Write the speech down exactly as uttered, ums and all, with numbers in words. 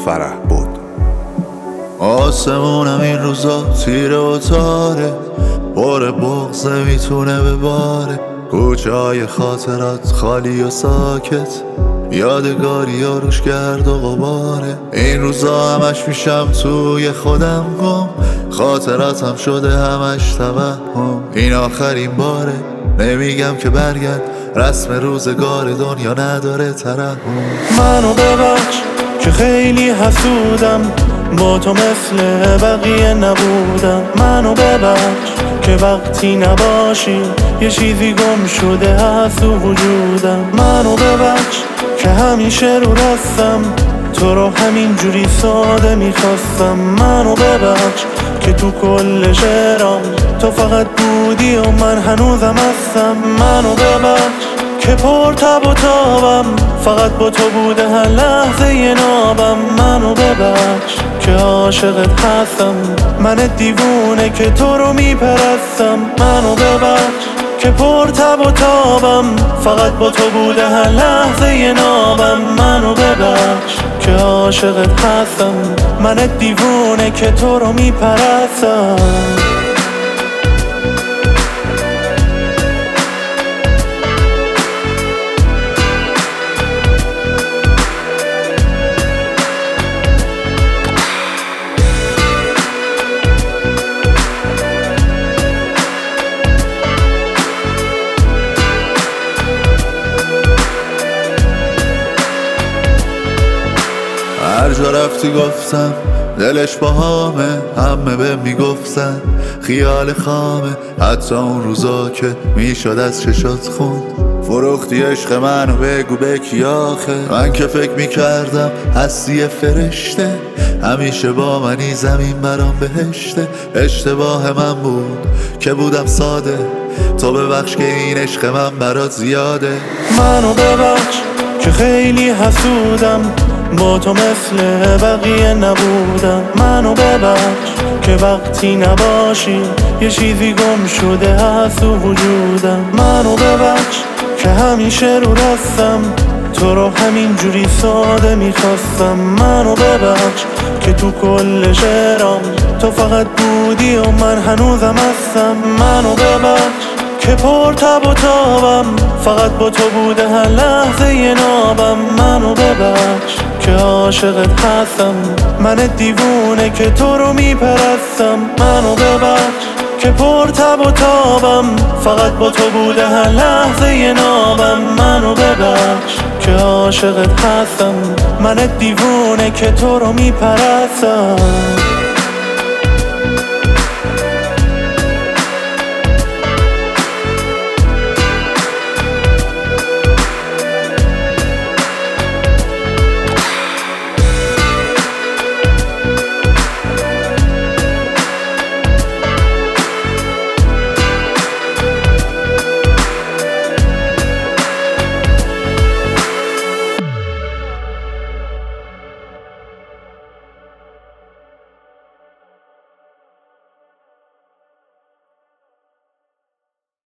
فرح بود. آسمونم این روزا تیره و تاره، پر بغض نمیتونه بباره. کوچه های خاطرات خالی و ساکت، یادگاری ها روش گرد و غباره. این روزا همش میشم توی خودم گم، خاطراتم شده همش توهم. این آخرین باره، نمیگم که برگرد، رسم روزگار دنیا نداره ترحم. منو ببخش که خیلی حسودم، با تو مثل بقیه نبودم. منو ببخش که وقتی نباشی یه چیزی گم شده هست تو وجودم. منو ببخش که همیشه رو رستم، تو رو همین جوری ساده میخواستم. منو ببخش که تو کل شعرام تو فقط بودی و من هنوزم هستم. منو ببخش که پر تب و تابم، فقط با تو بوده هر لحظه یه نابم. منو ببخش که عاشقت هستم، من دیوونه که تو رو میپرستم. منو ببخش که پر تب و تابم، فقط با تو بوده هر لحظه یه نابم. منو ببخش که عاشقت هستم، من دیوونه که تو رو میپرستم. هر جا رفتی گفتم دلش با همه، همه به میگفتن خیال خامه. حتی اون روزا که میشد از چشات خوند، فروختی عشق منو بگو به کی آخه. من که فکر میکردم هستی فرشته، همیشه با منی زمین برام بهشته. اشتباه من بود که بودم ساده، تو ببخش که این عشق من برات زیاده. منو ببخش که خیلی حسودم، با تو مثل بقیه نبودم. منو ببخش که وقتی نباشی یه چیزی گم شده هست تو وجودم. منو ببخش که همیشه رو رستم، تو رو همین جوری ساده میخواستم. منو ببخش که تو کل شعرام تو فقط بودی و من هنوزم هستم. منو ببخش که پر تب و تابم، فقط با تو بوده هر لحظه یه نابم. منو ببخش که عاشقت هستم، من دیوونه که تو رو میپرستم. منو ببخش که پر تب و تابم، فقط با تو بوده هر لحظه یه نابم. منو ببخش که عاشقت هستم، من دیوونه که تو رو میپرستم.